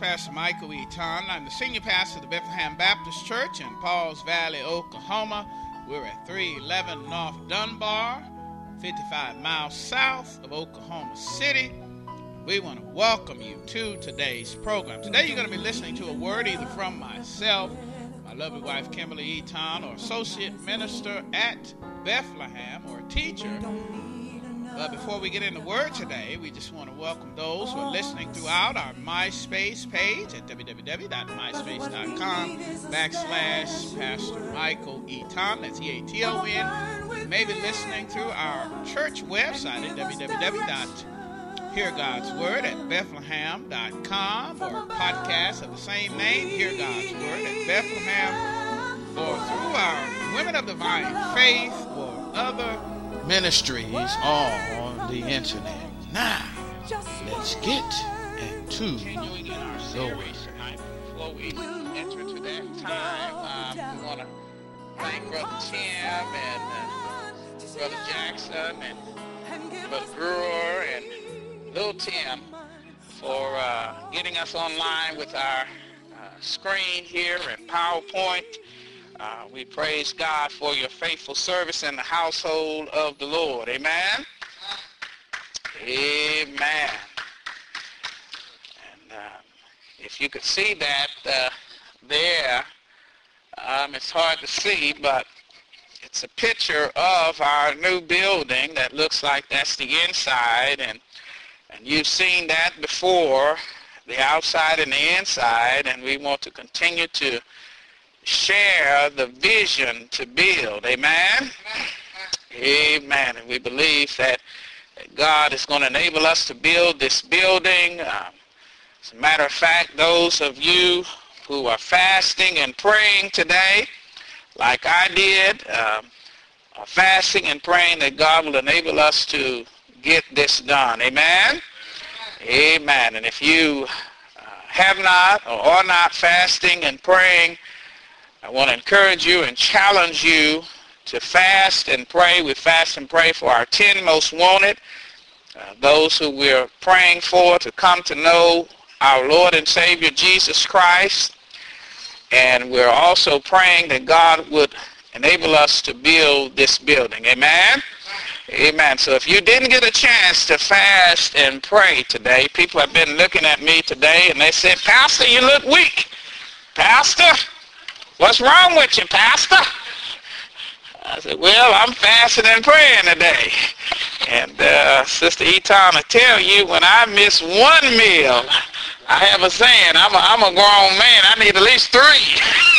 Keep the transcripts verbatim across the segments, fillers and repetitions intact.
Pastor Michael Eaton. I'm the senior pastor of the Bethlehem Baptist Church in Pauls Valley, Oklahoma. We're at three eleven North Dunbar, fifty-five miles south of Oklahoma City. We want to welcome you to today's program. Today you're going to be listening to a word either from myself, my lovely wife Kimberly Eaton, or associate minister at Bethlehem, or a teacher. But before we get into the word today, we just want to welcome those who are listening throughout our MySpace page at www.myspace.com backslash Pastor Michael Eaton. That's E A T O N. You may be listening through our church website at www dot hear gods word at bethlehem dot com, or podcast of the same name, Hear God's Word at Bethlehem, or through our Women of Divine Faith or other ministries on the internet. Now, let's get into continuing in our series tonight. Before we enter into that time, um, we want to thank Brother Tim and uh, Brother Jackson and Brother Brewer and Little Tim for uh, getting us online with our uh, screen here and PowerPoint. Uh, we praise God for your faithful service in the household of the Lord. Amen? Amen. And uh, if you could see that uh, there, um, it's hard to see, but it's a picture of our new building that looks like that's the inside. And, and you've seen that before, the outside and the inside, and we want to continue to share the vision to build. Amen? Amen. And we believe that God is going to enable us to build this building. Um, as a matter of fact, those of you who are fasting and praying today, like I did, um, are fasting and praying that God will enable us to get this done. Amen? Amen. And if you uh, have not or are not fasting and praying, I want to encourage you and challenge you to fast and pray. We fast and pray for our ten most wanted, uh, those who we're praying for to come to know our Lord and Savior Jesus Christ. And we're also praying that God would enable us to build this building. Amen? Amen. So if you didn't get a chance to fast and pray today, people have been looking at me today and they said, "Pastor, you look weak. Pastor, what's wrong with you, Pastor?" I said, "Well, I'm fasting and praying today." And uh, Sister Eaton will tell you, when I miss one meal, I have a saying, I'm a, I'm a grown man. I need at least three.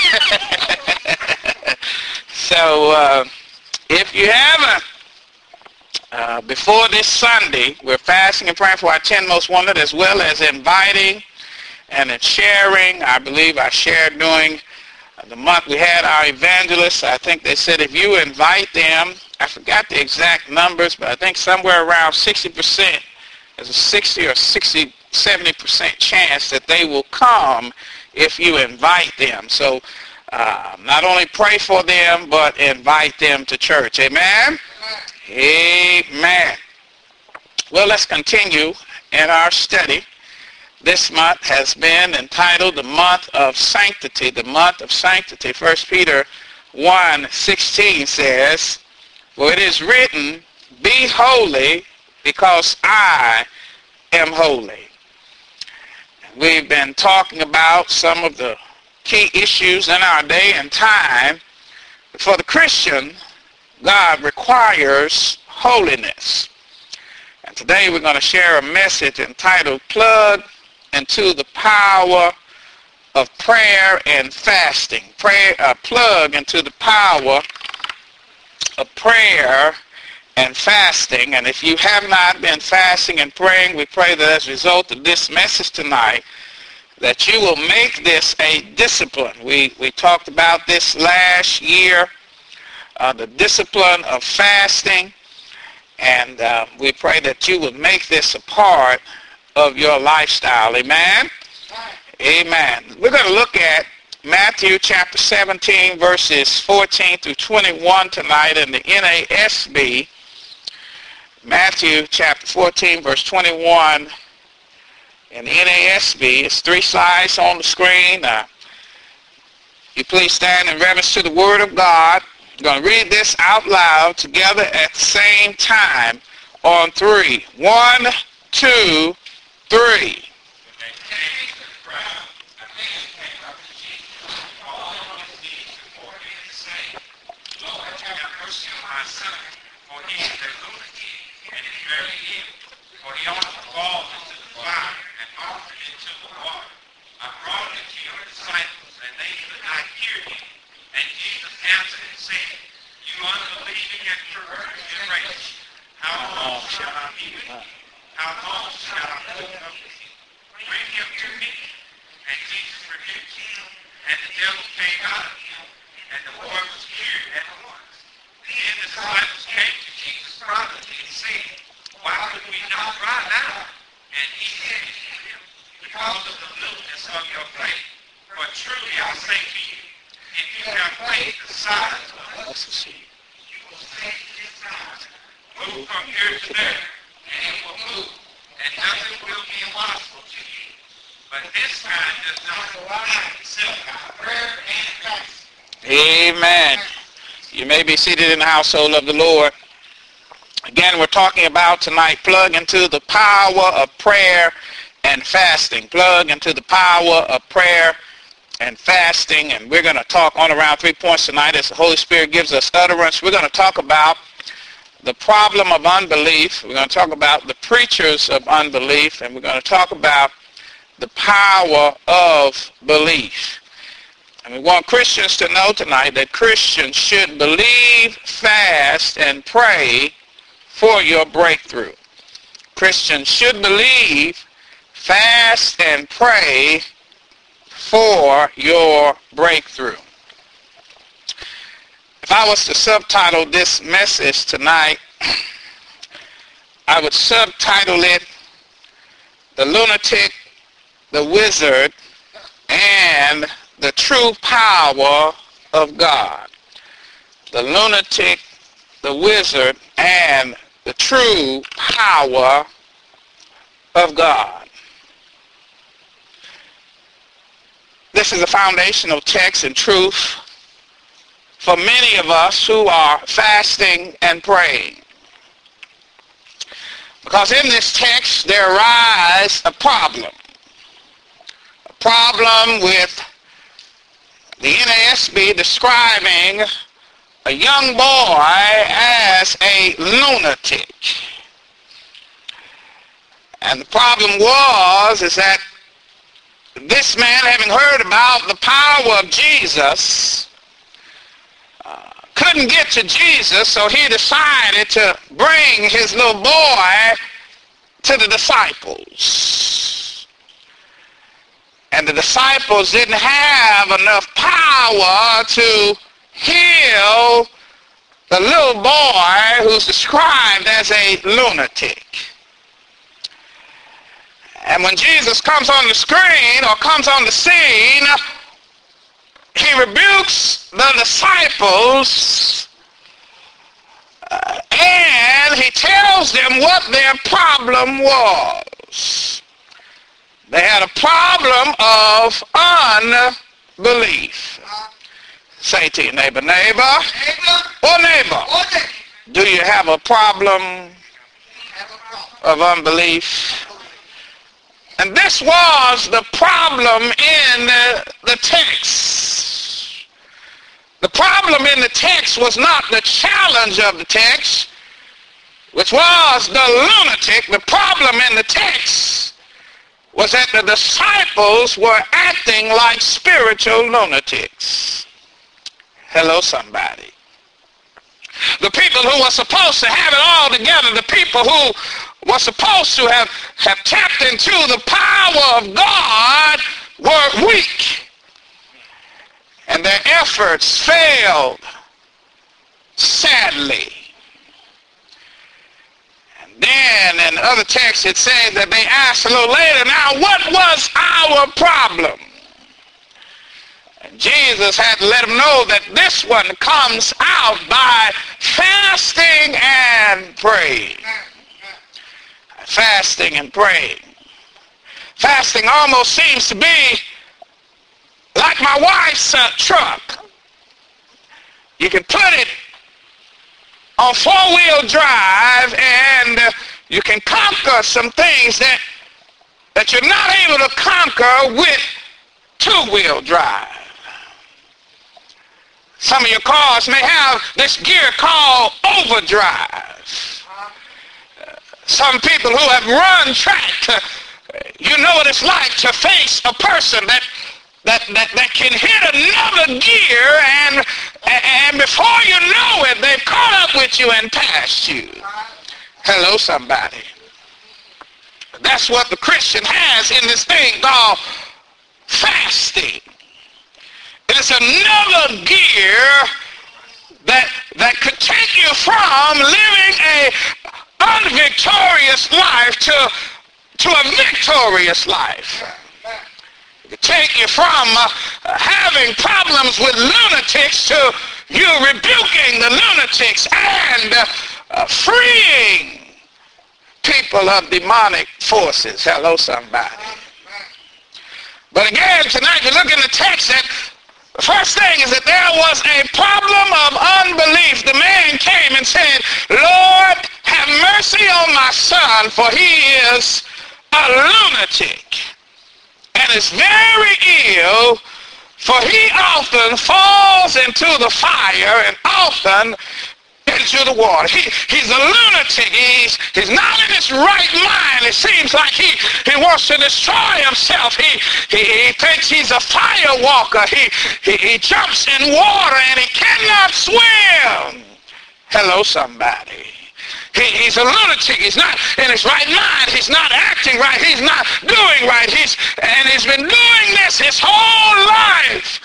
So uh, if you haven't, uh, before this Sunday, we're fasting and praying for our ten most wanted, as well as inviting and sharing. I believe I shared during the month we had our evangelists. I think they said if you invite them, I forgot the exact numbers, but I think somewhere around sixty percent, there's a sixty or sixty, seventy percent chance that they will come if you invite them. So uh, not only pray for them, but invite them to church. Amen? Amen. Well, let's continue in our study. This month has been entitled the month of sanctity, the month of sanctity. First Peter one sixteen says, "For it is written, be holy, because I am holy." We've been talking about some of the key issues in our day and time. For the Christian, God requires holiness. And today we're going to share a message entitled Plug into the Power of Prayer and Fasting. Prayer, uh, plug into the power of prayer and fasting. And if you have not been fasting and praying, we pray that as a result of this message tonight, that you will make this a discipline. We, we talked about this last year, uh, the discipline of fasting. And uh, we pray that you would make this a part of your lifestyle. Amen? Amen. We're going to look at Matthew chapter seventeen, verses fourteen through twenty-one tonight in the N A S B. Matthew chapter fourteen, verse twenty-one in the N A S B. It's three slides on the screen. Uh, you please stand in reverence to the Word of God. We're going to read this out loud together at the same time on three. One, two, three. Amen. You may be seated in the household of the Lord. Again, we're talking about tonight, plug into the power of prayer and fasting. Plug into the power of prayer and fasting. And we're going to talk on around three points tonight as the Holy Spirit gives us utterance. We're going to talk about the problem of unbelief. We're going to talk about the preachers of unbelief. And we're going to talk about the power of belief. And we want Christians to know tonight that Christians should believe, fast, and pray for your breakthrough. Christians should believe, fast, and pray for your breakthrough. If I was to subtitle this message tonight, I would subtitle it, The Lunatic, the Wizard, and the True Power of God. The Lunatic, the Wizard, and the True Power of God. This is a foundational text and truth for many of us who are fasting and praying. Because in this text there arises a problem. A problem with the N A S B describing a young boy as a lunatic. And the problem was is that this man, having heard about the power of Jesus, uh, couldn't get to Jesus, so he decided to bring his little boy to the disciples. And the disciples didn't have enough power to heal the little boy who's described as a lunatic. And when Jesus comes on the screen or comes on the scene, he rebukes the disciples uh, and he tells them what their problem was. They had a problem of unbelief. Say to your neighbor, neighbor, neighbor or neighbor, or neighbor, do you have a problem of unbelief? And this was the problem in the, the text. The problem in the text was not the challenge of the text, which was the lunatic. The problem in the text was that the disciples were acting like spiritual lunatics. Hello, somebody. The people who were supposed to have it all together, the people who were supposed to have, have tapped into the power of God were weak. And their efforts failed sadly. And then in other texts it says that they asked a little later, now what was our problem? And Jesus had to let them know that this one comes out by fasting and praying. Fasting and praying. Fasting almost seems to be like my wife's uh, truck. You can put it on four-wheel drive and uh, you can conquer some things that, that you're not able to conquer with two-wheel drive. Some of your cars may have this gear called overdrive. Some people who have run track, uh, you know what it's like to face a person that that that, that can hit another gear, and and before you know it, they've caught up with you and passed you. Hello, somebody. That's what the Christian has in this thing called fasting. It is another gear that that could take you from living a unvictorious life to, to a victorious life. It could take you from uh, having problems with lunatics to you rebuking the lunatics and uh, uh, freeing people of demonic forces. Hello, somebody. But again, tonight you look in the text, that the first thing is that there was a problem of unbelief. The man came and said, Lord, have mercy on my son, for he is a lunatic and is very ill, for he often falls into the fire and often into the water. He, he's a lunatic. He's, he's not in his right mind. It seems like he, he wants to destroy himself. He, he, he thinks he's a fire walker. He, he, he jumps in water and he cannot swim. Hello, somebody. He, he's a lunatic. He's not in his right mind. He's not acting right. He's not doing right. He's and he's been doing this his whole life.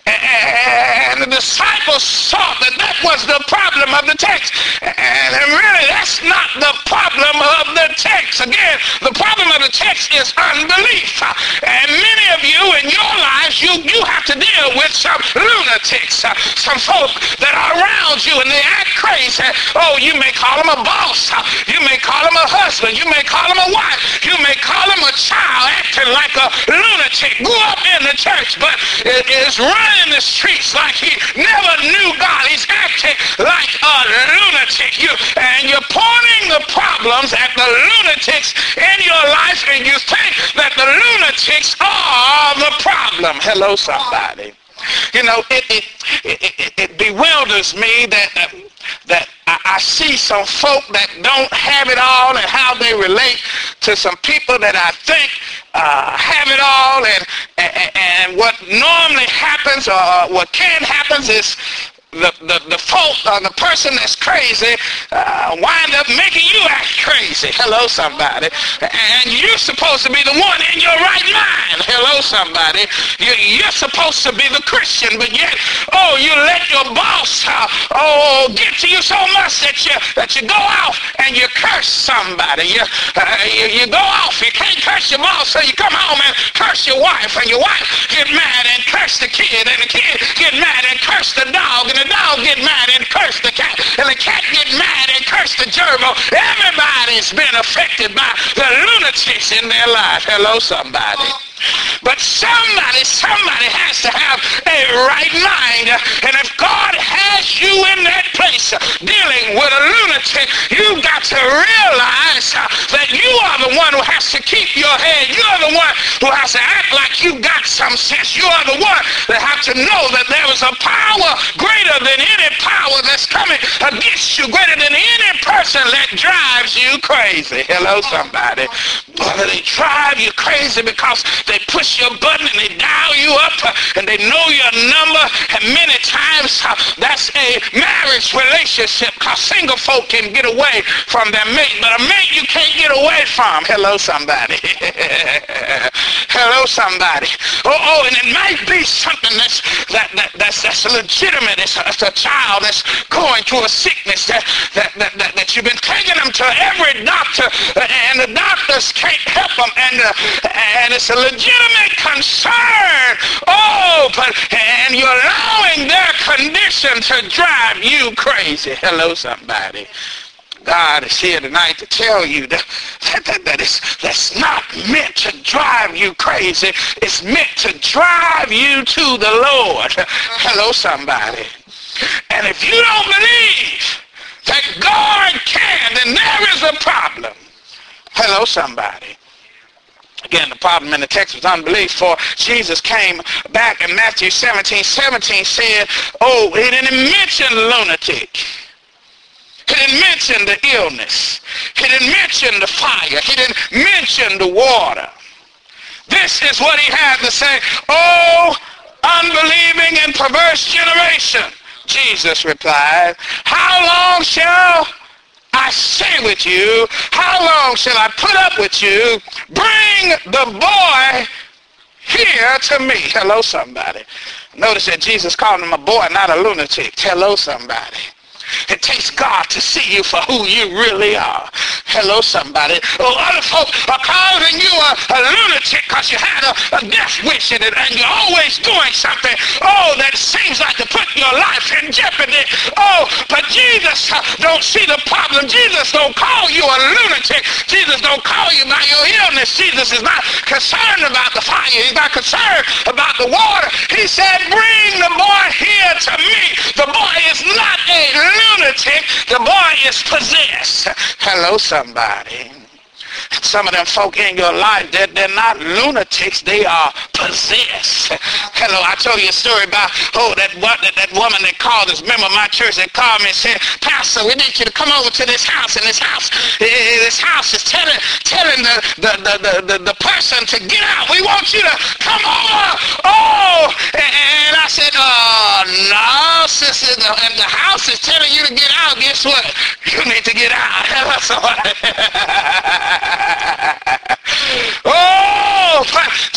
And the disciples saw that that was the problem of the text. And really, that's not the problem of the text. Again, the problem of the text is unbelief. And many of you in your lives, you, you have to deal with some lunatics, some folk that are around you and they act crazy. Oh, you may call them a boss. You may call him a husband. You may call him a wife. You may call him a child acting like a lunatic. Grew up in the church, but is running the streets like he never knew God. He's acting like a lunatic. You and you're pointing the problems at the lunatics in your life, and you think that the lunatics are the problem. Hello, somebody. You know, it it it, it, it bewilders me that uh, that I, I see some folk that don't have it all and how they relate to some people that I think uh, have it all, and, and and what normally happens or what can happen is the, the, the folk or the person that's crazy uh, wind up making you act crazy. Hello, somebody. And you're supposed to be the one in your right mind. Hello, somebody. You, you're supposed to be the Christian, but yet, oh, you let your boss, uh, oh, get to you so much that you that you go off and you curse somebody. You, uh, you, you go off. You can't curse your boss, so you come home and curse your wife, and your wife get mad and curse the kid, and the kid get mad and curse the dog, and the dog get mad and curse the cat, and the cat get mad and curse the gerbil. Everybody's been affected by the lunatics in their life. Hello, somebody. But somebody, somebody has to have a right mind. And if God has you in that place dealing with a lunatic, you've got to realize that you are the one who has to keep your head. You are the one who has to act like you got some sense. You are the one that have to know that there is a power greater than any power that's coming against you, greater than any person that drives you crazy. Hello, somebody. But they drive you crazy because they push your button and they dial you up and they know your number, and many times uh, that's a marriage relationship, because single folk can get away from their mate, but a mate you can't get away from. Hello, somebody. Hello, somebody. Oh, oh, and it might be something that's that, that that's that's legitimate. It's a, it's a child that's going through a sickness that that, that that that you've been taking them to every doctor, and the doctors can't help them, and uh, and it's a legitimate concern. Oh, but and you're allowing their condition to drive you crazy. Hello, somebody. God is here tonight to tell you that, that, that, that it's, that's not meant to drive you crazy. It's meant to drive you to the Lord. Hello, somebody. And if you don't believe that God can, then there is a problem. Hello, somebody. Again, the problem in the text was unbelief, for Jesus came back in Matthew seventeen seventeen said, oh, he didn't mention lunatic. He didn't mention the illness. He didn't mention the fire. He didn't mention the water. This is what he had to say. Oh, unbelieving and perverse generation. Jesus replied, how long shall I stay with you? How long shall I put up with you? Bring the boy here to me. Hello, somebody. Notice that Jesus called him a boy, not a lunatic. Hello, somebody. It takes God to see you for who you really are. Hello, somebody. Oh, other folks are calling you a, a lunatic because you had a, a death wish in it and you're always doing something, oh, that seems like to put your life in jeopardy. Oh, but Jesus uh, don't see the problem. Jesus don't call you a lunatic. Jesus don't call you by your illness. Jesus is not concerned about the fire. He's not concerned about the water. He said, bring the boy here to me. The boy is not a lunatic. The boy is possessed. Hello, somebody. Some of them folk in your life, they're, they're not lunatics, they are possessed. Hello, I told you a story about, oh, that what that, that woman that called this member of my church that called me and said, Pastor, we need you to come over to this house, and this house, this house is telling telling the, the, the, the, the, the person to get out. We want you to come over. Oh, and, and I said, oh, no, sister, the, if the house is telling you to get out, guess what? You need to get out. Hello, somebody. Oh,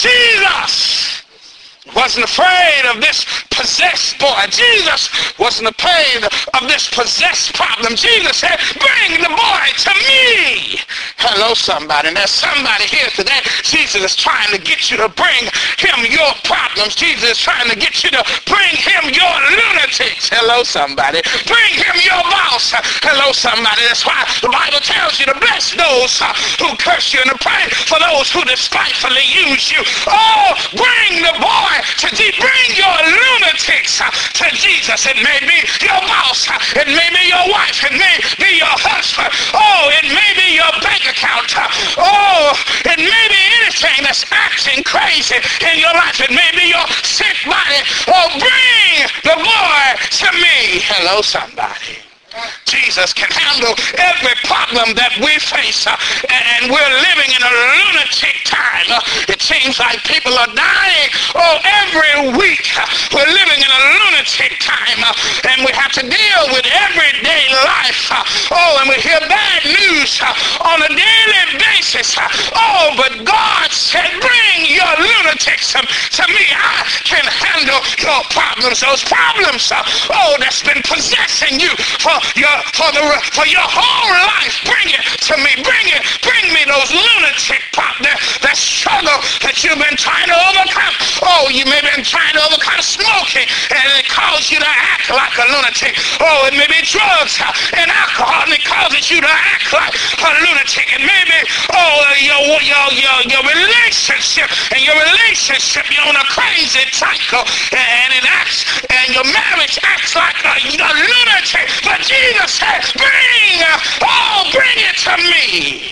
Jesus wasn't afraid of this possessed boy. Jesus wasn't afraid of this possessed problem. Jesus said, bring the boy to me. Hello, somebody. And there's somebody here today. Jesus is trying to get you to bring him your problems. Jesus is trying to get you to bring him your lunatics. Hello, somebody. Bring him your boss. Hello, somebody. That's why the Bible tells you to bless those who curse you and to pray for those who despitefully use you. Oh, bring the boy to Jesus. Bring your lunatics uh, to Jesus. It may be your boss. Uh, it may be your wife. It may be your husband. Oh, it may be your bank account. Uh, oh, it may be anything that's acting crazy in your life. It may be your sick body. Oh, bring the boy to me. Hello, somebody. Jesus can handle every problem that we face, uh, and we're living in a lunatic time. Uh, it seems like people are dying, oh, every week. Uh, we're living in a lunatic time, uh, and we have to deal with everyday life. Uh, oh, and we hear bad news uh, on a daily basis. Uh, oh, but God said, bring your lunatics um, to me. I can handle your problems, those problems, uh, oh, that's been possessing you for your for the for your whole life. Bring it to me. Bring it. Bring me those lunatic pop that, that struggle that you've been trying to overcome. Oh, you may have been trying to overcome smoking, and it causes you to act like a lunatic. Oh, it may be drugs and alcohol, and it causes you to act like a lunatic. It may be, oh, your your your your relationship, and your relationship, you're on a crazy cycle, and it acts, and your marriage acts like a, a lunatic. But Jesus said, bring, oh, bring it to me.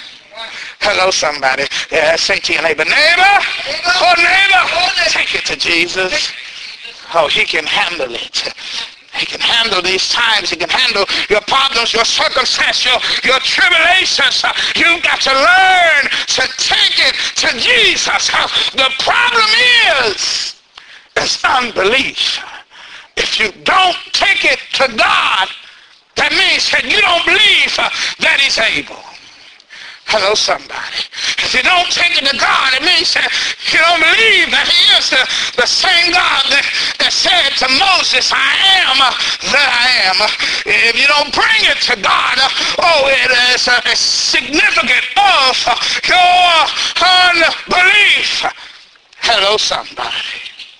Hello, somebody. Yeah, say to your neighbor, neighbor, oh, neighbor, take it to Jesus. Oh, he can handle it. He can handle these times. He can handle your problems, your circumstances, your, your tribulations. You've got to learn to take it to Jesus. The problem is, it's unbelief. If you don't take it to God, that means that you don't believe uh, that he's able. Hello, somebody. If you don't take it to God, it means that you don't believe that he is the, the same God that, that said to Moses, I am uh, that I am. If you don't bring it to God, uh, oh, it is uh, significant of uh, your unbelief. Hello, somebody.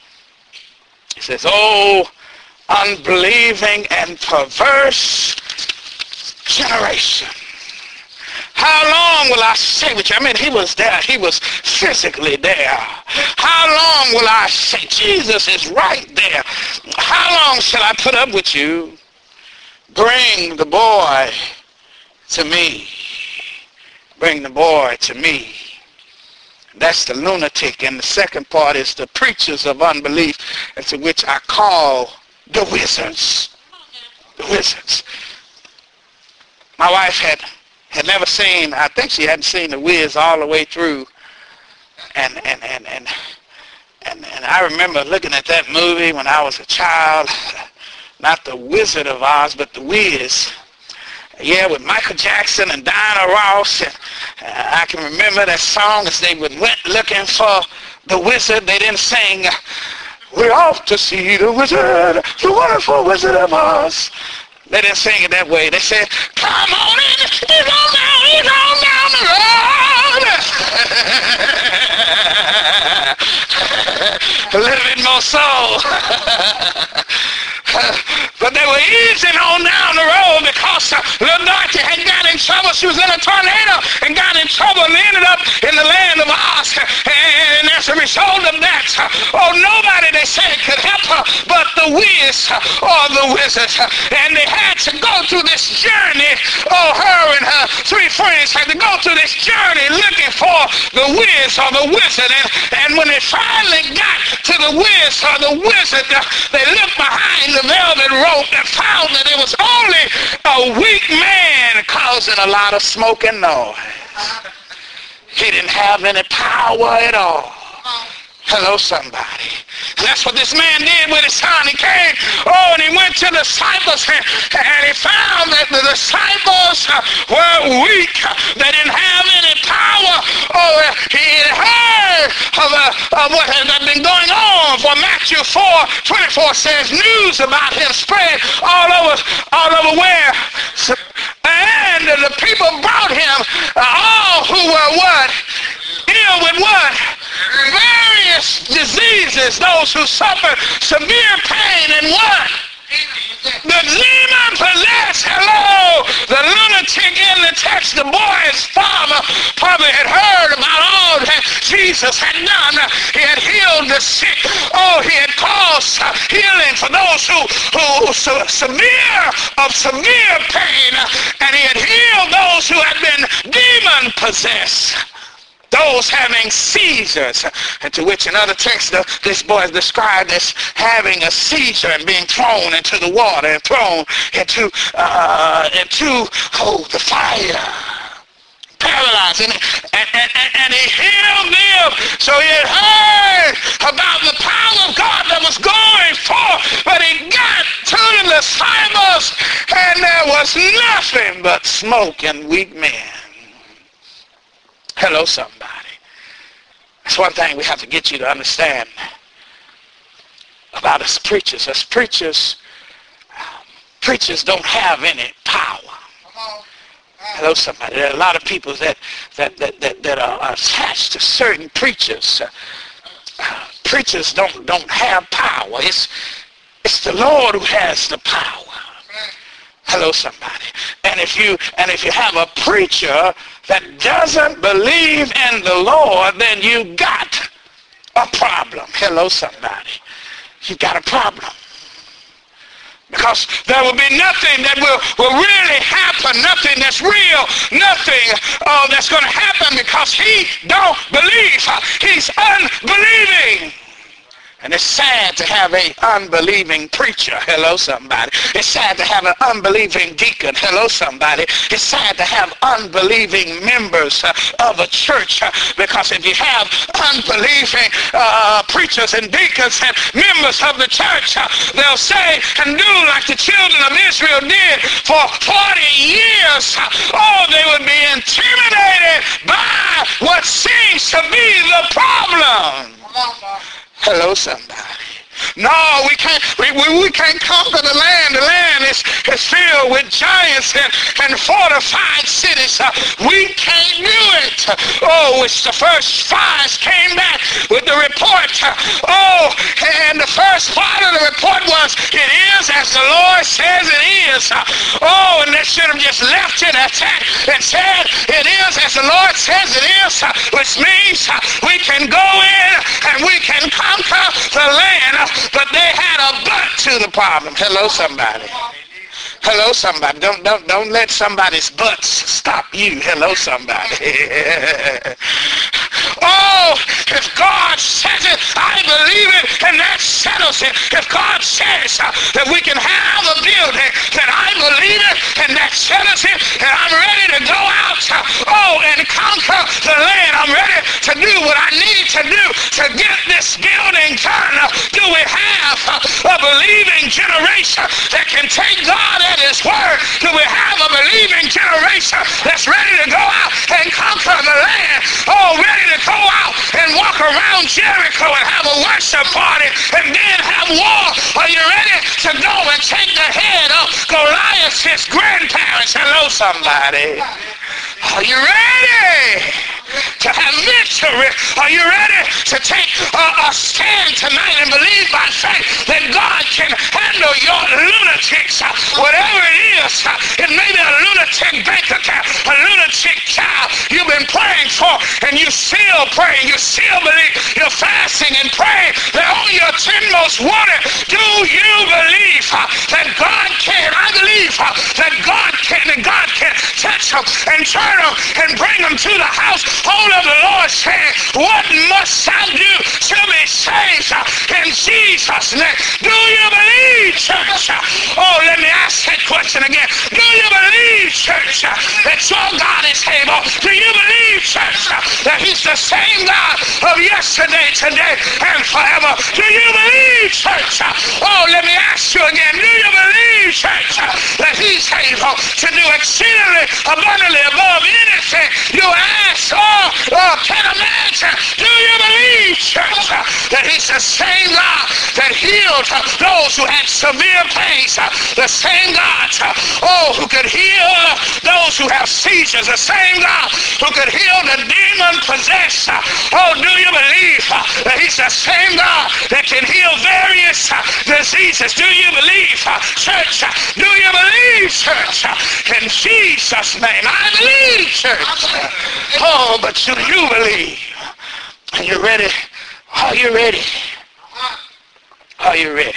He says, oh, unbelieving and perverse generation. How long will I stay with you? I mean, he was there. He was physically there. How long will I stay? Jesus is right there. How long shall I put up with you? Bring the boy to me. Bring the boy to me. That's the lunatic. And the second part is the preachers of unbelief, to which I call the wizards. The wizards. My wife had had never seen, I think she hadn't seen The Wiz all the way through. And and, and, and, and, and I remember looking at that movie when I was a child. Not The Wizard of Oz, but The Wiz. Yeah, with Michael Jackson and Diana Ross. And uh, I can remember that song as they went looking for the wizard. They didn't sing, "We're off to see the wizard, the wonderful Wizard of Oz." They didn't sing it that way. They said, "Come on in, he's on down, he's on down the road." A little bit more soul. But they were easing on down the road because uh, little Dorothy had got in trouble. She was in a tornado and got in trouble and ended up in the land of Oz. And as a result of that, uh, oh, nobody, they said, could help her but the Wiz uh, or the wizard. Uh, and they had to go through this journey. Oh, her and her three friends had to go through this journey looking for the Wiz or the wizard. And, and when they finally got to the Wiz or the wizard, uh, they looked behind the velvet rope and found that it was only a weak man causing a lot of smoke and noise. He didn't have any power at all. Hello, somebody. And that's what this man did with his son. He came, oh, and he went to the disciples, and, and he found that the disciples were weak. They didn't have any power. Oh, he had heard of, uh, of what had been going on. For Matthew four twenty-four says, news about him spread all over, all over where? And the people brought him, uh, all who were what? Ill with what? Various diseases, those who suffered severe pain and what? The demon possessed. Hello, the lunatic in the text, the boy's father probably had heard about all that Jesus had done. He had healed the sick. Oh, he had caused healing for those who, who so severe of severe pain, and he had healed those who had been demon possessed. Those having seizures, and to which in other texts this boy is described as having a seizure and being thrown into the water and thrown into uh, into oh the fire, paralyzed, and, and, and, and he healed them. So he had heard about the power of God that was going forth, but he got to the disciples, and there was nothing but smoke and weak men. Hello, somebody. That's one thing we have to get you to understand about us preachers. Us preachers, um, preachers don't have any power. Hello, somebody. There are a lot of people that that that that, that are attached to certain preachers. Uh, uh, preachers don't don't have power. It's it's the Lord who has the power. Hello, somebody. And if you and if you have a preacher that doesn't believe in the Lord, then you got a problem. Hello, somebody. You got a problem. Because there will be nothing that will, will really happen, nothing that's real, nothing uh, that's going to happen because he don't believe. He's unbelieving. And it's sad to have an unbelieving preacher. Hello, somebody. It's sad to have an unbelieving deacon. Hello, somebody. It's sad to have unbelieving members uh, of a church. Uh, because if you have unbelieving uh, preachers and deacons and members of the church, uh, they'll say and do like the children of Israel did for forty years. Uh, oh, they would be intimidated by what seems to be the problem. Hello, somebody. No, we can't we, we, we can't conquer the land. The land is, is filled with giants and, and fortified cities. Uh, we can't do it. Oh, which the first spies came back with the report. Uh, oh, and the first part of the report was, it is is as the Lord says it is. Oh, and they should have just left it at that and said, it is as the Lord says it is, which means we can go in and we can conquer the land. But they had a but to the problem. Hello, somebody. Hello, somebody. Don't don't don't let somebody's butts stop you. Hello, somebody. Oh, if God says it, I believe it, and that settles it. If God says uh, that we can have a building, then I believe it, and that settles it, and I'm ready to go out, uh, oh, and conquer the land. I'm ready to do what I need to do to get this building done. Uh, do we have uh, a believing generation that can take God at his word? Do we have a believing generation that's ready to go out and conquer the land? Oh, ready to go out and walk around Jericho and have a worship party and then have war? Are you ready to go and take the head of Goliath, his grandparents? Hello, somebody. Are you ready to have victory? Are you ready to take a, a stand tonight and believe by faith that God can handle your lunatics? Whatever it is, it may be a lunatic bank account, a lunatic child you've been praying for, and you still praying, you still believe, you're fasting and praying. They're on your ten most wanted. Do you believe that God can? I believe that God can, and God can touch them and turn them and bring them to the house. Hold of the Lord saying, what must I do to be saved? In Jesus' name. Do you believe, church? Oh, let me ask that question again. Do you believe, church, that your God is able? Do you believe, church, that he's the same God of yesterday, today, and forever? Do you believe, church? Oh, let me ask you again. Do you believe, church, that he's able to do exceedingly abundantly above anything you ask or, or can imagine? Do you believe, church, that he's the same God that healed those who had severe pains, the same God, oh, who could heal those who have seizures, the same God who could heal the demon-possessed? Oh, do you believe that he's the same God that can heal various diseases? Do you believe, church? Do you believe, church? In Jesus' name, I believe, church. Oh, but do you believe? Are you ready? Are you ready? Are you ready?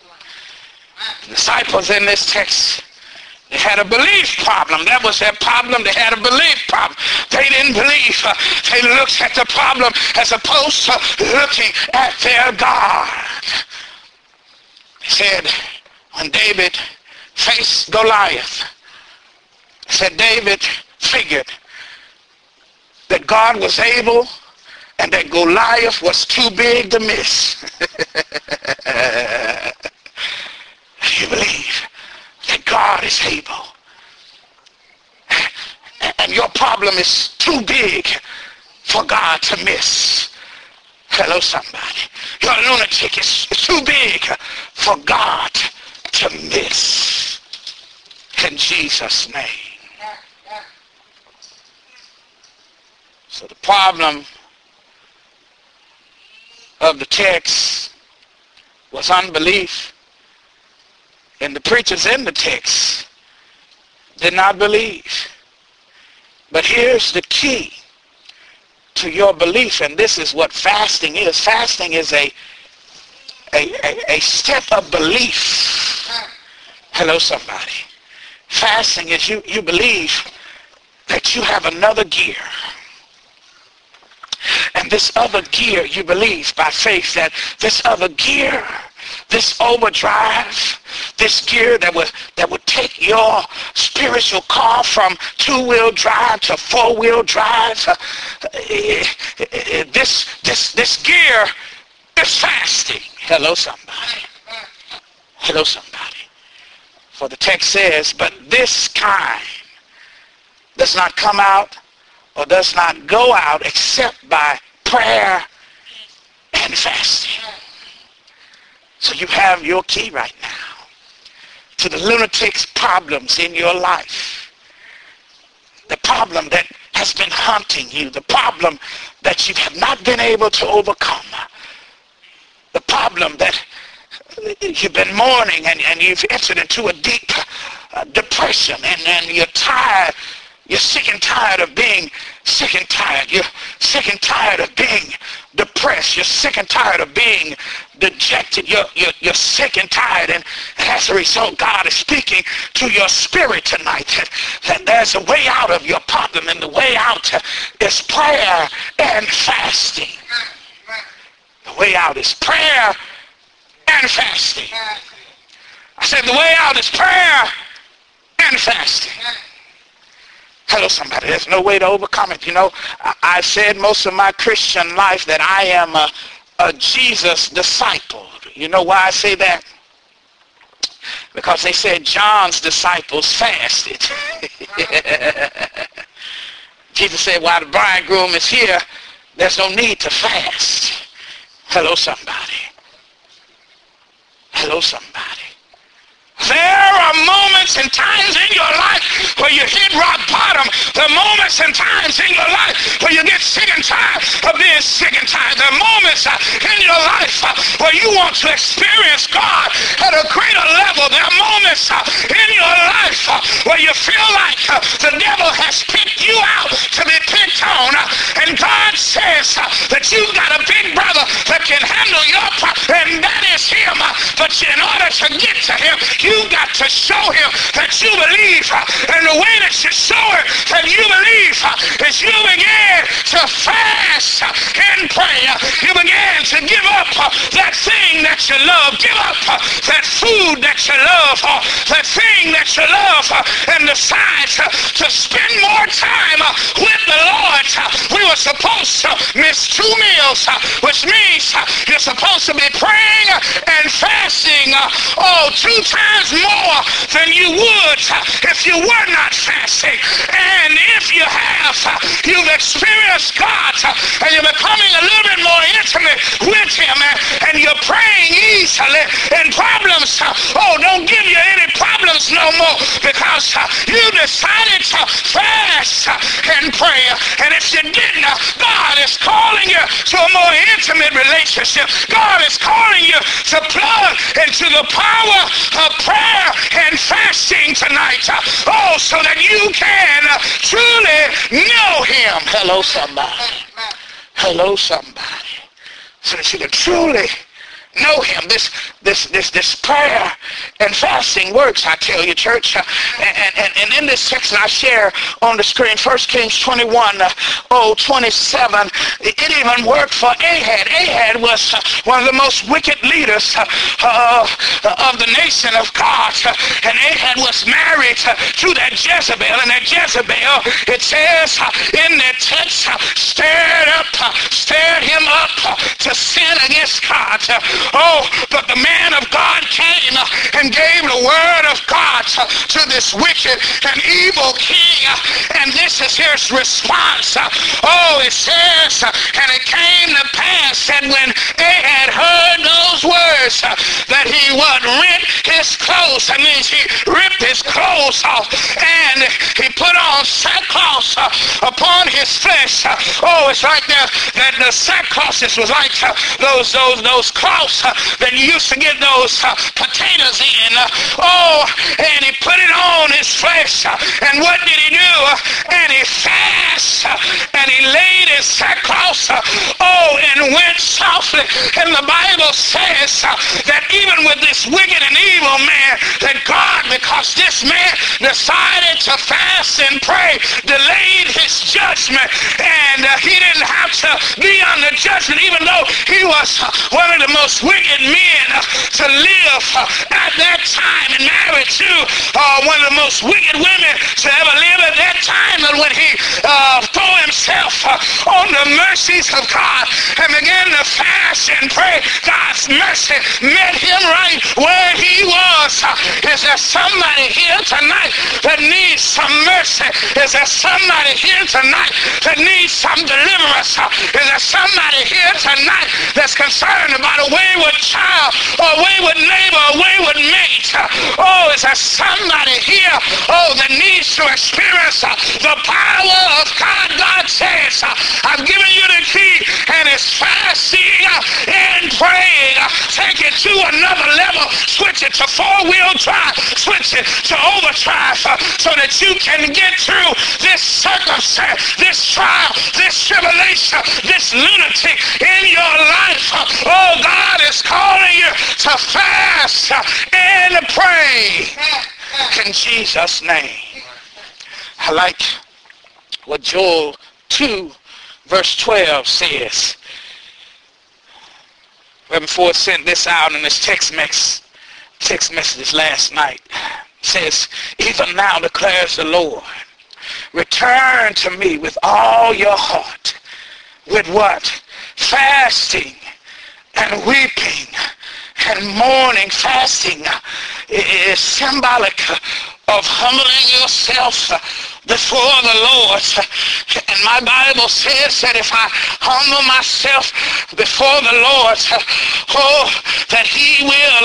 The disciples in this text, they had a belief problem. That was their problem. They had a belief problem. They didn't believe. Uh, they looked at the problem as opposed to looking at their God. They said, when David faced Goliath, they said David figured that God was able and that Goliath was too big to miss. You believe that God is able, and your problem is too big for God to miss. Hello, somebody. Your lunatic is too big for God to miss. In Jesus' name. So the problem of the text was unbelief. And the preachers in the text did not believe. But here's the key to your belief, and this is what fasting is. Fasting is a, a, a, a step of belief. Hello, somebody. Fasting is you, you believe that you have another gear. And this other gear, you believe by faith that this other gear, this overdrive, this gear that would that would take your spiritual car from two-wheel drive to four-wheel drive, uh, this this this gear is fasting. Hello, somebody. Hello, somebody. For the text says, but this kind does not come out or does not go out except by prayer and fasting. So you have your key right now to the lunatic's problems in your life. The problem that has been haunting you. The problem that you have not been able to overcome. The problem that you've been mourning and, and you've entered into a deep uh, depression, and, and you're tired. You're sick and tired of being sick and tired. You're sick and tired of being depressed. You're sick and tired of being dejected. You're, you're, you're sick and tired. And, and as a result, God is speaking to your spirit tonight that, that there's a way out of your problem. And the way out is prayer and fasting. The way out is prayer and fasting. I said the way out is prayer and fasting. Hello, somebody. There's no way to overcome it. You know, I, I've said most of my Christian life that I am a, a Jesus disciple. You know why I say that? Because they said John's disciples fasted. Jesus said, while the bridegroom is here, there's no need to fast. Hello, somebody. Hello, somebody. There are moments and times in your life where you hit rock bottom. There are moments and times in your life where you get sick and tired of being sick and tired. There are moments uh, in your life uh, where you want to experience God at a greater level. There are moments uh, in your life uh, where you feel like uh, the devil has picked you out to be picked on. Uh, and God says uh, that you've got a big brother that can handle your problem, and that is him. Uh, but in order to get to him, you've got to show him that you believe. And the way that you show him that you believe is you begin to fast and pray. You begin to give up that thing that you love. Give up that food that you love, that thing that you love, and decide to spend more time with the Lord. We were supposed to miss two meals, which means you're supposed to be praying and fasting oh, two times more than you would if you were not fasting. And if you have, you've experienced God and you're becoming a little bit more intimate with him, and, and you're praying easily, and problems oh don't give you any problems no more because you decided to fast and pray. And if you didn't, God is calling you to a more intimate relationship. God is calling you to plug into the power of prayer and fasting tonight. Oh, so that you can truly know him. Hello, somebody. Hello, somebody. So that you can truly know him. This this this this prayer and fasting works, I tell you, church. Uh, and, and, and in this section I share on the screen, First Kings twenty-one, uh, oh, twenty-seven, it, it even worked for Ahab. Ahab was uh, one of the most wicked leaders uh, uh, of the nation of God. Uh, and Ahab was married uh, to that Jezebel. And that Jezebel, it says uh, in the text, uh, stirred up, uh, stirred him up uh, to sin against God. Uh, Oh, but the man of God came and gave the word of God to this wicked and evil king. And this is his response. Oh, it says, and it came to pass that when Ahab heard those words, that he would rent his clothes. That means he ripped his clothes off and he put on sackcloth upon his flesh. Oh, it's like the, that the sackcloth was like those, those, those cloths Uh, that you used to get those uh, potatoes in. Uh, oh, and he put it on his flesh. Uh, and what did he do? Uh, and he fasted. Uh, and he laid his sackcloth. Uh, oh, and went softly. And the Bible says uh, that even with this wicked and evil man, that God, because this man decided to fast and pray, delayed his judgment. And uh, he didn't have to be under judgment, even though he was uh, one of the most wicked men uh, to live uh, at that time, and married to uh, one of the most wicked women to ever live at that time. And when he uh, threw himself uh, on the mercies of God and began to fast and pray, God's mercy met him right where he was. Uh, Is there somebody here tonight that needs some mercy? Is there somebody here tonight that needs some deliverance? Is there somebody here tonight that's concerned about a wayward child or a wayward neighbor or a wayward mate? Oh, is there somebody here, oh, that needs to experience the power of God? God says, I've given you the key, and it's fasting and praying. Take it to another level. Switch it to four-wheel drive. Switch it to overdrive uh, so that you can get through this circumstance, this trial, this tribulation, this lunatic in your life. Uh, oh, God is calling you to fast uh, and pray in Jesus' name. I like what Joel two verse twelve says. Reverend Ford sent this out in his text mess, text messages last night. It says, even now declares the Lord, return to me with all your heart. With what? Fasting and weeping and mourning. Fasting is symbolic of humbling yourself before the Lord. And my Bible says that if I humble myself before the Lord, oh, that he will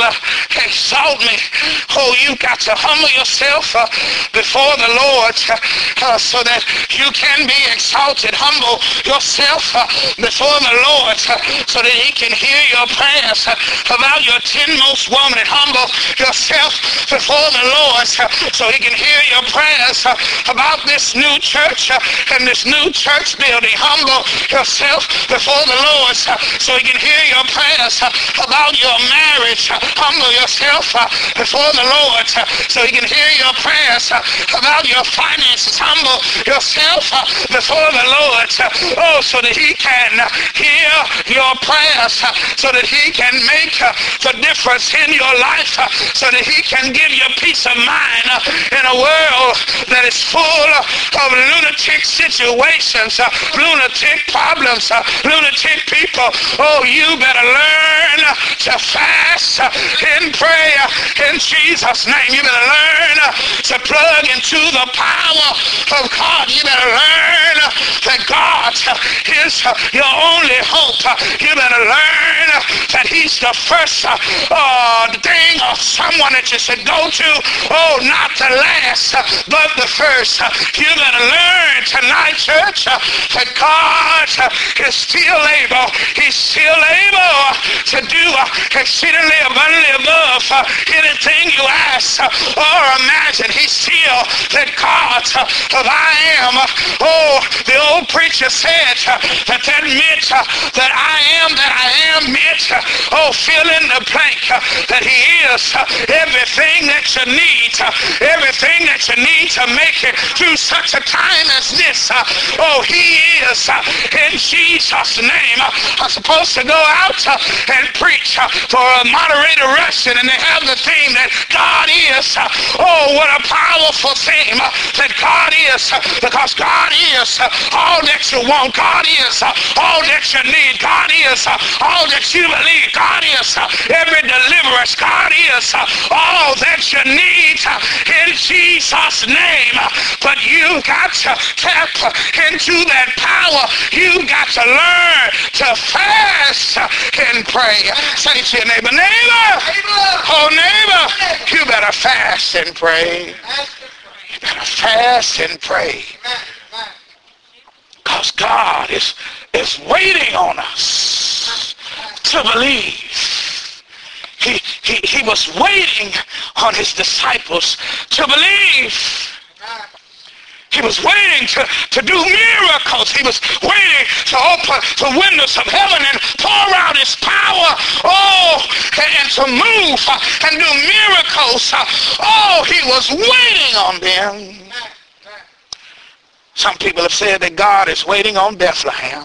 exalt me. Oh, you've got to humble yourself uh, before the Lord uh, so that you can be exalted. Humble yourself uh, before the Lord uh, so that he can hear your prayers uh, about your tenmost woman. And humble yourself before the Lord uh, so he can hear your prayers uh, about this new church uh, and this new church building. Humble yourself before the Lord uh, so he can hear your prayers uh, about your marriage. Uh, humble yourself uh, before the Lord uh, so he can hear your prayers uh, about your finances. Humble yourself uh, before the Lord uh, oh, so that he can uh, hear your prayers uh, so that he can make uh, the difference in your life uh, so that he can give you peace of mind uh, in a world that is full of lunatic situations, uh, lunatic problems, uh, lunatic people. Oh, you better learn to fast uh, and pray uh, in Jesus' name. You better learn uh, to plug into the power of God. You better learn uh, that God uh, is uh, your only hope. Uh, you better learn uh, that he's the first uh, uh, thing or someone that you should go to. Oh, not the last, uh, but the first. Uh, you better learn tonight, church, uh, that God uh, is still able. He's still able uh, to do uh, exceedingly abundantly above uh, anything you ask uh, or imagine. He's still that God uh, of I am. Uh, oh, the old preacher said uh, that that meant uh, that I am that I am meant, uh, oh, fill in the blank, uh, that he is uh, everything that you need, uh, everything that you need to make it through such a time as this. Uh, oh, he is uh, in Jesus' name. Uh, I'm supposed to go out uh, and preach uh, for a moderator Russian, and they have the theme that God is. Uh, oh, what a powerful theme uh, that God is, uh, because God is uh, all that you want. God is uh, all that you need. God is uh, all that you believe. God is uh, every deliverance. God is uh, all that you need uh, in Jesus' name. Uh, but you got to tap uh, into that power. You got to learn to fast uh, and pray. Say to your neighbor, neighbor, oh neighbor, you better fast and pray. You better fast and pray. Because God is, is waiting on us to believe. He, he, he was waiting on his disciples to believe. He was waiting to, to do miracles. He was waiting to open the windows of heaven and pour out his power. Oh, and, and to move uh, and do miracles. Uh, oh, he was waiting on them. Some people have said that God is waiting on Bethlehem.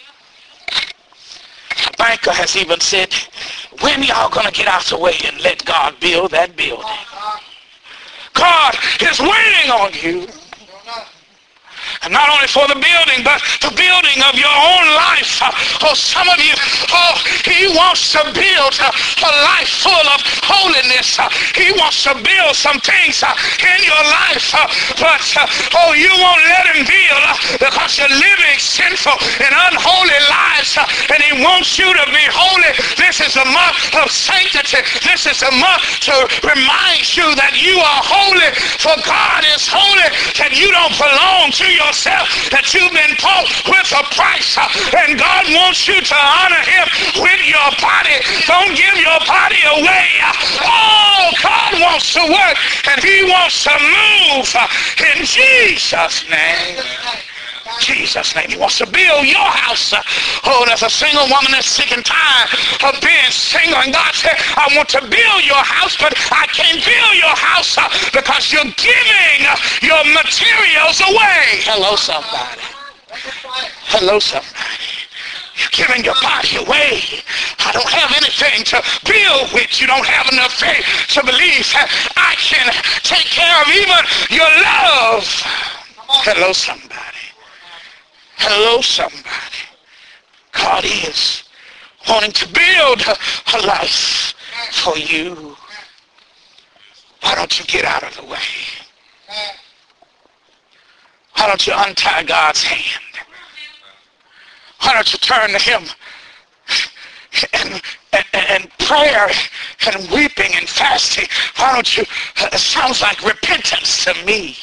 The banker has even said, when y'all gonna get out the way and let God build that building? God is waiting on you. And not only for the building, but the building of your own life. Oh, some of you, oh, he wants to build a life full of holiness. He wants to build some things in your life, but oh, you won't let him build because you're living sinful and unholy lives, and he wants you to be holy. This is a month of sanctity. This is a month to remind you that you are holy, for God is holy, that you don't belong to yourself, that you've been bought with a price, and God wants you to honor him with your body. Don't give your body away. Oh, God wants to work, and he wants to move in Jesus' name. Jesus' name. He wants to build your house. Oh, there's a single woman that's sick and tired of being single, and God said, I want to build your house, but I can't build your house because you're giving your materials away. Hello, somebody. Hello, somebody. You're giving your body away. I don't have anything to build with. You don't have enough faith to believe that I can take care of even your love. Hello, somebody. Hello, somebody. God is wanting to build a life for you. Why don't you get out of the way? Why don't you untie God's hand? Why don't you turn to him and, and, and prayer and weeping and fasting? Why don't you, it sounds like repentance to me.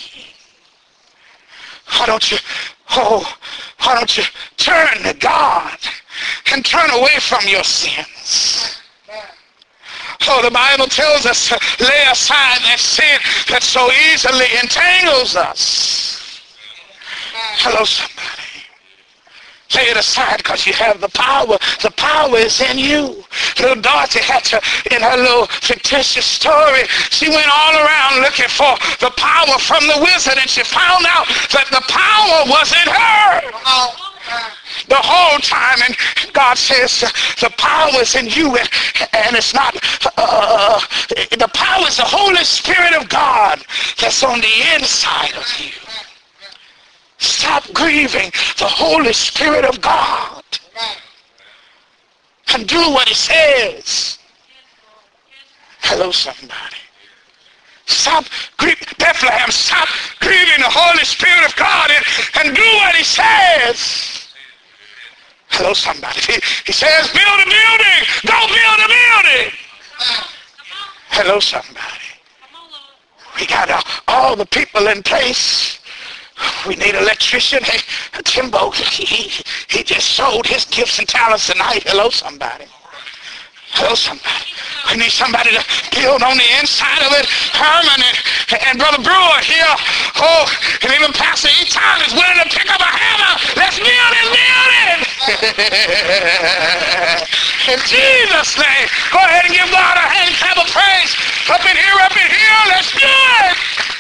Why don't you, oh, why don't you turn to God and turn away from your sins? Oh, the Bible tells us to lay aside that sin that so easily entangles us. Hello, somebody. Lay it aside because you have the power. The power is in you. Little Dorothy had to, in her little fictitious story, she went all around looking for the power from the wizard, and she found out that the power was in her. The whole time, and God says the power is in you, and, and it's not, uh, the power is the Holy Spirit of God that's on the inside of you. Stop grieving the Holy Spirit of God and do what he says. Hello, somebody. Stop grieving, Bethlehem, stop grieving the Holy Spirit of God and, and do what he says. Hello, somebody. He, he says, build a building. Go build a building. Hello, somebody. We got uh, all the people in place. We need an electrician. Hey, Timbo, he, he just showed his gifts and talents tonight. Hello, somebody. Hello, somebody. We need somebody to build on the inside of it. Herman and, and Brother Brewer here. Oh, and even Pastor Eton is willing to pick up a hammer. Let's build it, build it. In Jesus' name. Go ahead and give God a hand clap of praise. Up in here, up in here. Let's do it.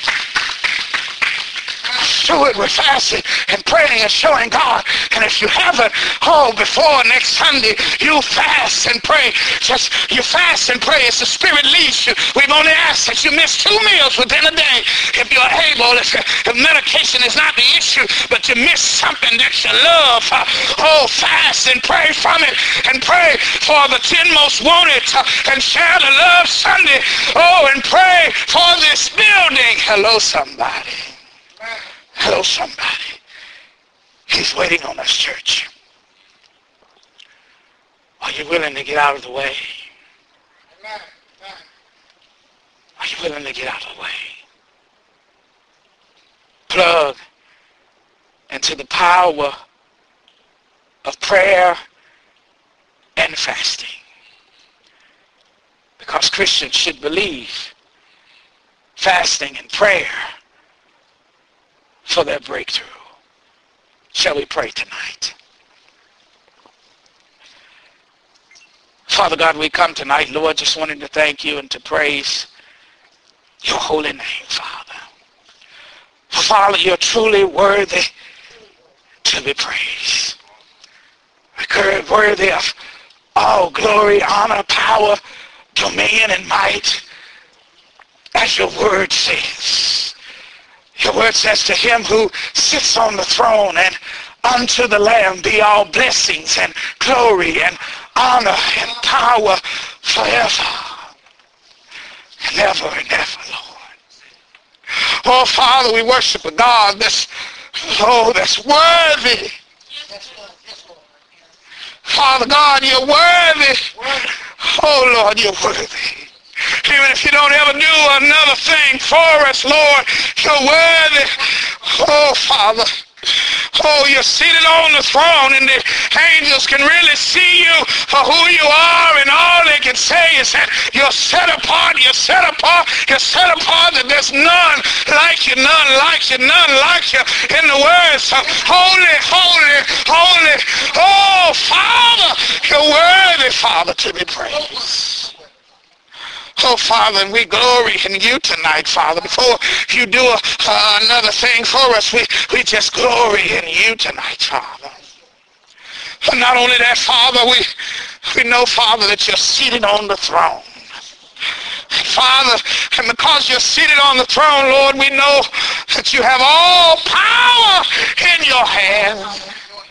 Do it with fasting and praying and showing God. And if you haven't, oh, before next Sunday, you fast and pray. Just you fast and pray as the Spirit leads you. We've only asked that you miss two meals within a day. If you're able, if, if medication is not the issue, but you miss something that you love, uh, oh, fast and pray from it. And pray for the ten most wanted uh, and share the love Sunday. Oh, and pray for this building. Hello, somebody. Hello, somebody. He's waiting on us, church. Are you willing to get out of the way? Are you willing to get out of the way? Plug into the power of prayer and fasting. Because Christians should believe fasting and prayer for their breakthrough. Shall we pray tonight? Father God, we come tonight, Lord, just wanting to thank you and to praise your holy name, Father. Father, you're truly worthy to be praised. We're worthy of all glory, honor, power, dominion, and might, as your word says. Your word says, to him who sits on the throne and unto the Lamb be all blessings and glory and honor and power forever and ever and ever, Lord. Oh, Father, we worship a God that's, oh, that's worthy. Father God, you're worthy. Oh, Lord, you're worthy. Even if you don't ever do another thing for us, Lord, you're worthy. Oh, Father. Oh, you're seated on the throne, and the angels can really see you for who you are, and all they can say is that you're set apart, you're set apart, you're set apart, that there's none like you, none like you, none like you. In the words of holy, holy, holy. Oh, Father, you're worthy, Father, to be praised. Oh, Father, and we glory in you tonight, Father. Before you do a, uh, another thing for us, we, we just glory in you tonight, Father. But not only that, Father, we, we know, Father, that you're seated on the throne. And Father, and because you're seated on the throne, Lord, we know that you have all power in your hand.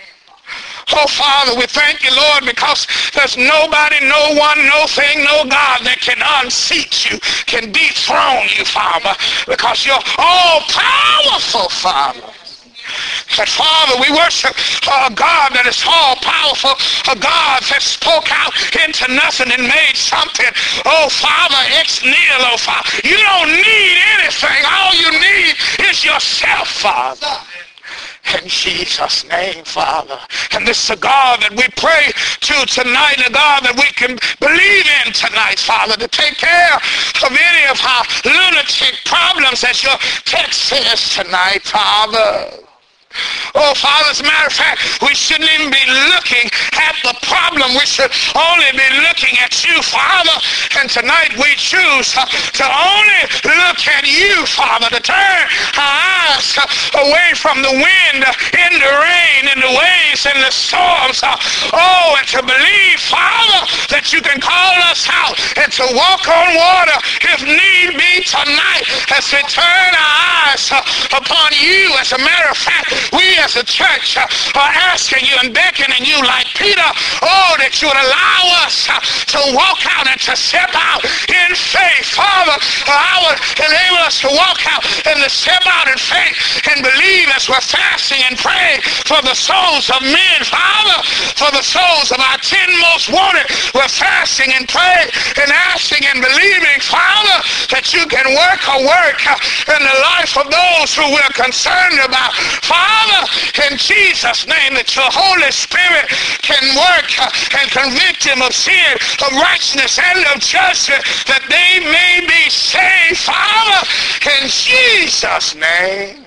Oh, Father, we thank you, Lord, because there's nobody, no one, no thing, no God that can unseat you, can dethrone you, Father, because you're all powerful, Father. And Father, we worship a God that is all powerful, a God that spoke out into nothing and made something. Oh, Father, ex nihilo, Father. You don't need anything. All you need is yourself, Father. In Jesus' name, Father. And this is a God that we pray to tonight, a God that we can believe in tonight, Father, to take care of any of our lunatic problems, as your text says tonight, Father. Oh, Father, as a matter of fact, we shouldn't even be looking at the problem. We should only be looking at you, Father. And tonight we choose uh, to only look at you, Father, to turn our eyes uh, away from the wind, uh, in the rain, in the waves, in the storms. Uh, oh, and to believe, Father, that you can call us out and to walk on water if need be tonight, as we turn our eyes uh, upon you. As a matter of fact, we as a church uh, are asking you and beckoning you like Peter, oh, that you would allow us uh, to walk out and to step out in faith. Father, allow us, enable us to walk out and to step out in faith and believe as we're fasting and praying for the souls of men. Father, for the souls of our ten most wanted, we're fasting and praying and asking and believing, Father, that you can work a work uh, in the life of those who we're concerned about. Father, in Jesus' name, that your Holy Spirit can work uh, and convict them of sin, of righteousness, and of judgment, that they may be saved, Father, in Jesus' name.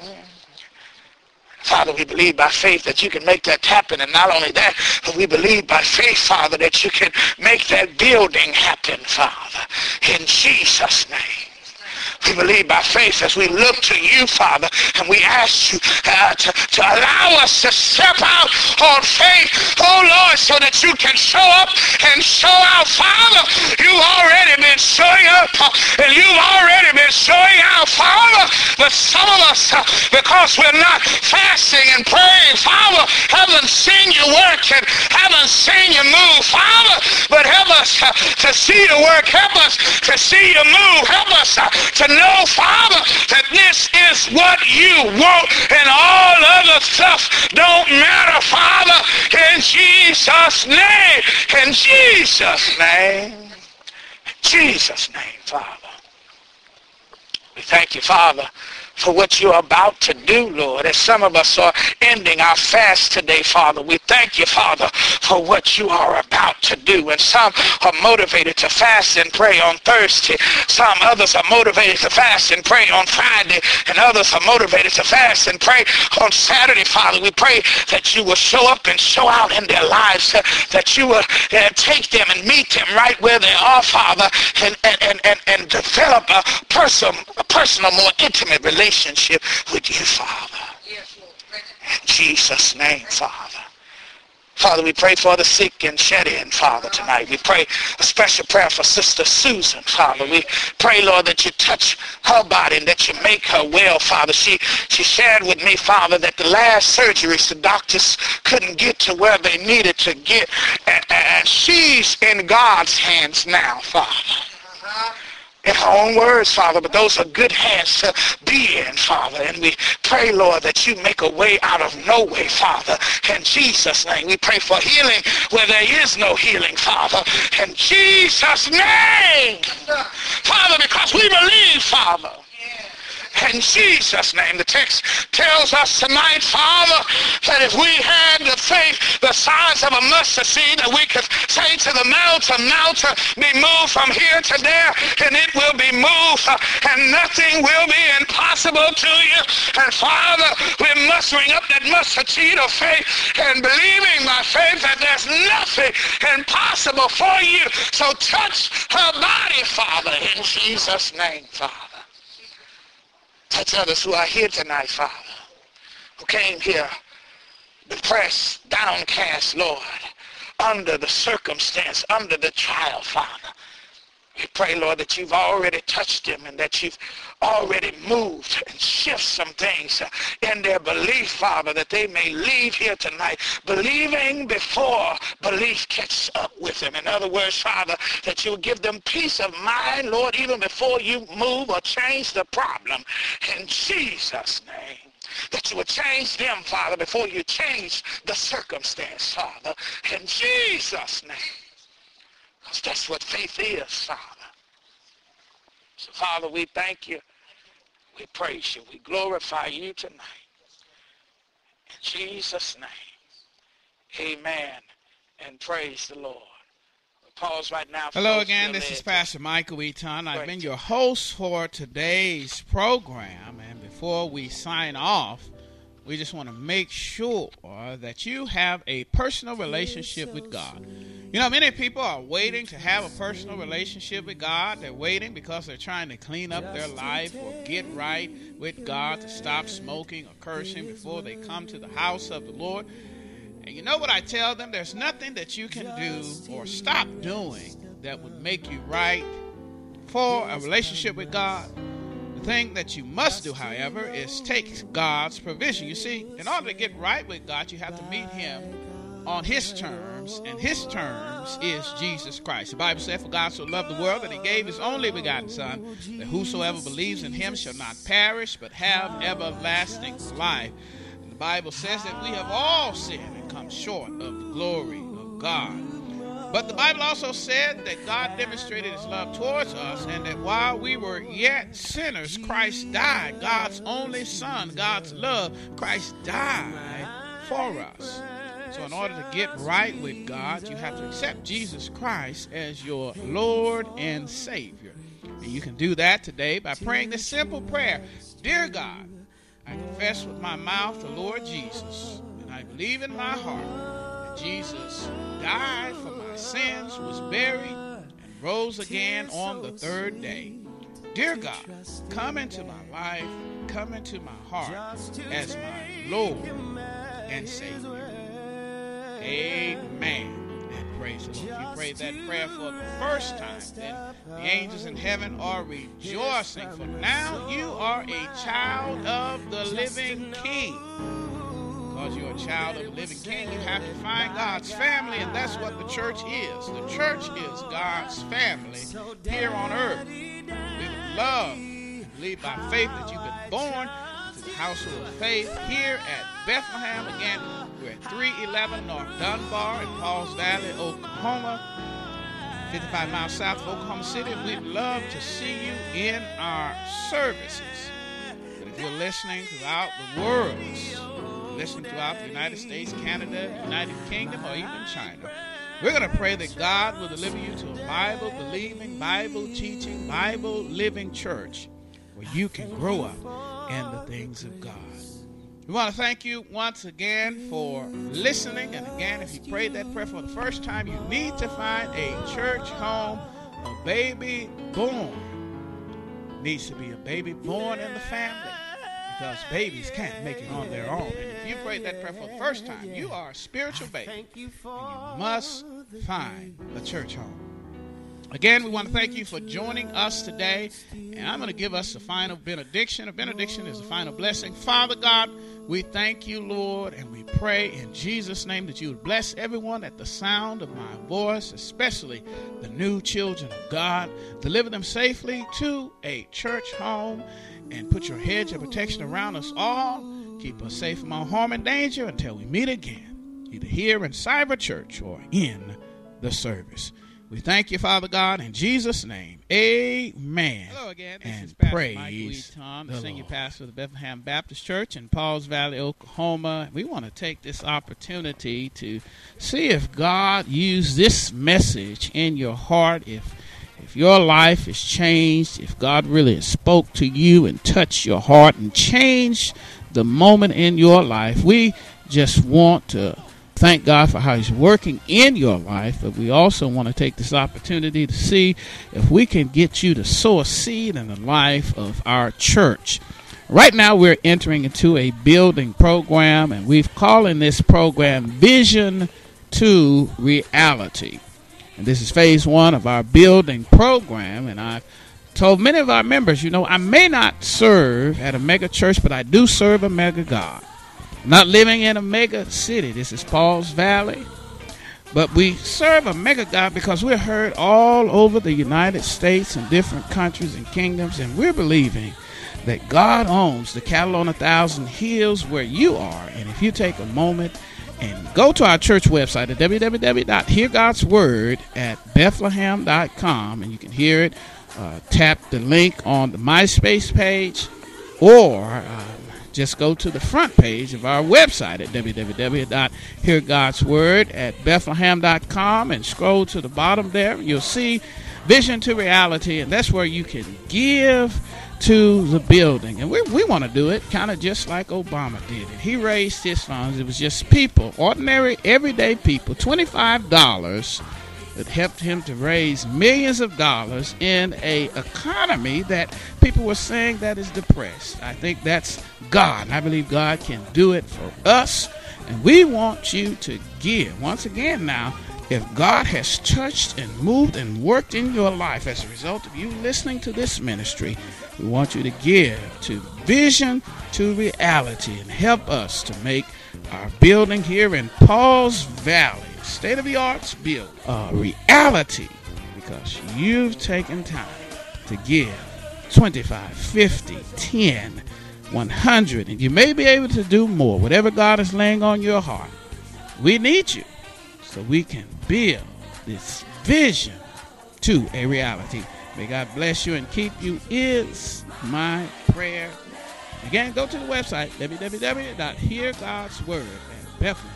Father, we believe by faith that you can make that happen. And not only that, but we believe by faith, Father, that you can make that building happen, Father, in Jesus' name. We believe by faith as we look to you, Father, and we ask you uh, to, to allow us to step out on faith, oh Lord, so that you can show up and show out. Father, you've already been showing up, uh, and you've already been showing out, Father, but some of us, uh, because we're not fasting and praying, Father, haven't seen you work and haven't seen you move, Father, but help us uh, to see you work, help us to see you move, help us uh, to know, Father, that this is what you want, and all other stuff don't matter, Father, in Jesus' name, in Jesus' name, in Jesus' name, Father. We thank you, Father, for what you're about to do, Lord. As some of us are ending our fast today, Father, we thank you, Father, for what you are about to do. And some are motivated to fast and pray on Thursday. Some others are motivated to fast and pray on Friday. And others are motivated to fast and pray on Saturday, Father. We pray that you will show up and show out in their lives, uh, that you will uh, take them and meet them right where they are, Father, and, and, and, and, and develop a, person, a personal, more intimate relationship relationship with you, Father. In Jesus' name, Father. Father, we pray for the sick and shed in, Father, tonight. We pray a special prayer for Sister Susan, Father. We pray, Lord, that you touch her body and that you make her well, Father. She she shared with me, Father, that the last surgeries the doctors couldn't get to where they needed to get. And, and she's in God's hands now, Father. In her own words, Father, but those are good hands to be in, Father. And we pray, Lord, that you make a way out of no way, Father. In Jesus' name, we pray for healing where there is no healing, Father. In Jesus' name, Father, because we believe, Father. In Jesus' name, the text tells us tonight, Father, that if we had the faith the size of a mustard seed, that we could say to the mountain, mountain, be moved from here to there, and it will be moved, and nothing will be impossible to you. And Father, we mustering up that mustard seed of faith and believing by faith that there's nothing impossible for you. So touch her body, Father, in Jesus' name, Father. Touch others who are here tonight, Father, who came here depressed, downcast, Lord, under the circumstance, under the trial, Father. We pray, Lord, that you've already touched them and that you've already moved and shift some things in their belief, Father, that they may leave here tonight believing before belief catches up with them. In other words, Father, that you will give them peace of mind, Lord, even before you move or change the problem. In Jesus' name. That you would change them, Father, before you change the circumstance, Father. In Jesus' name. Because that's what faith is, Father. So, Father, we thank you. We praise you. We glorify you tonight. In Jesus' name, amen. And praise the Lord. We'll pause right now. Hello again. This is Pastor Michael Eaton. I've been your host for today's program. And before we sign off, we just want to make sure that you have a personal relationship with God. You know, many people are waiting to have a personal relationship with God. They're waiting because they're trying to clean up their life or get right with God, to stop smoking or cursing before they come to the house of the Lord. And you know what I tell them? There's nothing that you can do or stop doing that would make you right for a relationship with God. The thing that you must do, however, is take God's provision. You see, in order to get right with God, you have to meet him on his terms, and his terms is Jesus Christ. The Bible said, for God so loved the world that he gave his only begotten Son, that whosoever believes in him shall not perish, but have everlasting life. And the Bible says that we have all sinned and come short of the glory of God. But the Bible also said that God demonstrated his love towards us, and that while we were yet sinners, Christ died. God's only Son, God's love, Christ died for us. So in order to get right with God, you have to accept Jesus Christ as your Lord and Savior. And you can do that today by praying this simple prayer. Dear God, I confess with my mouth the Lord Jesus, and I believe in my heart that Jesus died for my sins, was buried, and rose again on the third day. Dear God, come into my life, come into my heart as my Lord and Savior. Amen. And praise the Lord. If you prayed that prayer for the first time, then the angels in heaven are rejoicing, for now you are a child of the living King. Because you're a child of the living King, you have to find God's family, and that's what the church is. The church is God's family here on earth. We would love to believe by faith that you've been born to the household of faith here at Bethlehem. Again, we're at three eleven North Dunbar in Pauls Valley, Oklahoma, fifty-five miles south of Oklahoma City. And we'd love to see you in our services. But if you're listening throughout the world, listening throughout the United States, Canada, United Kingdom, or even China, we're going to pray that God will deliver you to a Bible-believing, Bible-teaching, Bible-living church where you can grow up in the things of God. We want to thank you once again for listening. And again, if you prayed that prayer for the first time, you need to find a church home. A baby born needs to be a baby born in the family, because babies can't make it on their own. And if you prayed that prayer for the first time, you are a spiritual baby, and you must find a church home. Again, we want to thank you for joining us today, and I'm going to give us a final benediction. A benediction is a final blessing. Father God, we thank you, Lord, and we pray in Jesus' name that you would bless everyone at the sound of my voice, especially the new children of God. Deliver them safely to a church home, and put your hedge of protection around us all. Keep us safe from all harm and danger until we meet again, either here in Cyber Church or in the service. We thank you, Father God, in Jesus' name. Amen. Hello again. This and is Pastor praise Michael E. Tom, the, the senior Lord. pastor of the Bethlehem Baptist Church in Pauls Valley, Oklahoma. We want to take this opportunity to see if God used this message in your heart, if if your life is changed, if God really spoke to you and touched your heart and changed the moment in your life. We just want to thank God for how he's working in your life, but we also want to take this opportunity to see if we can get you to sow a seed in the life of our church. Right now we're entering into a building program, and we've calling this program Vision to Reality. And this is phase one of our building program, and I've told many of our members, you know, I may not serve at a mega church, but I do serve a mega God. Not living in a mega city. This is Pauls Valley. But we serve a mega God because we're heard all over the United States and different countries and kingdoms. And we're believing that God owns the cattle on a thousand hills where you are. And if you take a moment and go to our church website at w w w dot hear gods word at bethlehem dot com, and you can hear it. Uh, tap the link on the MySpace page, or Uh, just go to the front page of our website at w w w dot hear gods word at bethlehem dot com and scroll to the bottom there. You'll see Vision to Reality, and that's where you can give to the building. And we, we want to do it kind of just like Obama did it. He raised his funds. It was just people, ordinary, everyday people, twenty-five dollars that helped him to raise millions of dollars in a economy that people were saying that is depressed. I think that's God. I believe God can do it for us, and we want you to give. Once again now, if God has touched and moved and worked in your life as a result of you listening to this ministry, we want you to give to Vision to Reality and help us to make our building here in Pauls Valley, state-of-the-art build, a reality, because you've taken time to give twenty-five, fifty, ten, one hundred, and you may be able to do more. Whatever God is laying on your heart, we need you so we can build this vision to a reality. May God bless you and keep you is my prayer. Again, go to the website w w w dot hear gods word at Bethlehem